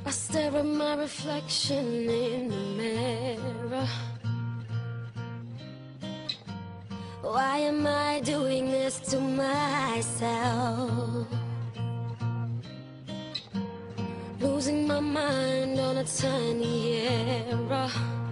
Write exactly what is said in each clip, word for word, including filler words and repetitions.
I stare at my reflection in the mirror. Why am I doing this to myself? Losing my mind on a tiny error.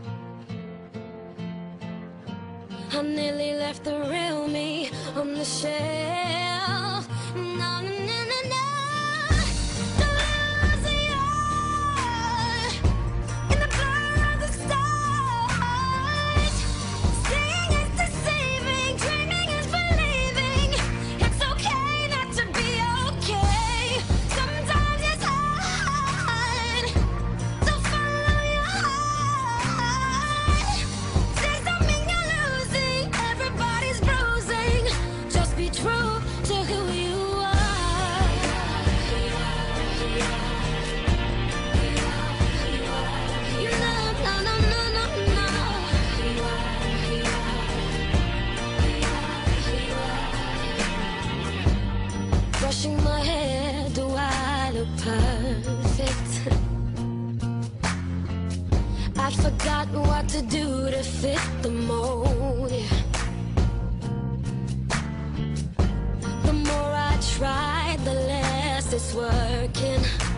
I nearly left the real me on the shelf. No, no, no, no, no. Don't lose the eye in the blur of the stars. Seeing is deceiving, dreaming is believing. It's okay not to be okay. Sometimes it's hard to follow your heart. Please don't mean you're losing. Everybody's bruising. Just be true to who you are. No, no, no, no, no, no. Brushing my hair, do I look perfect? I'd forgotten what to do to fit the mold, yeah. The more I try, the less it's working.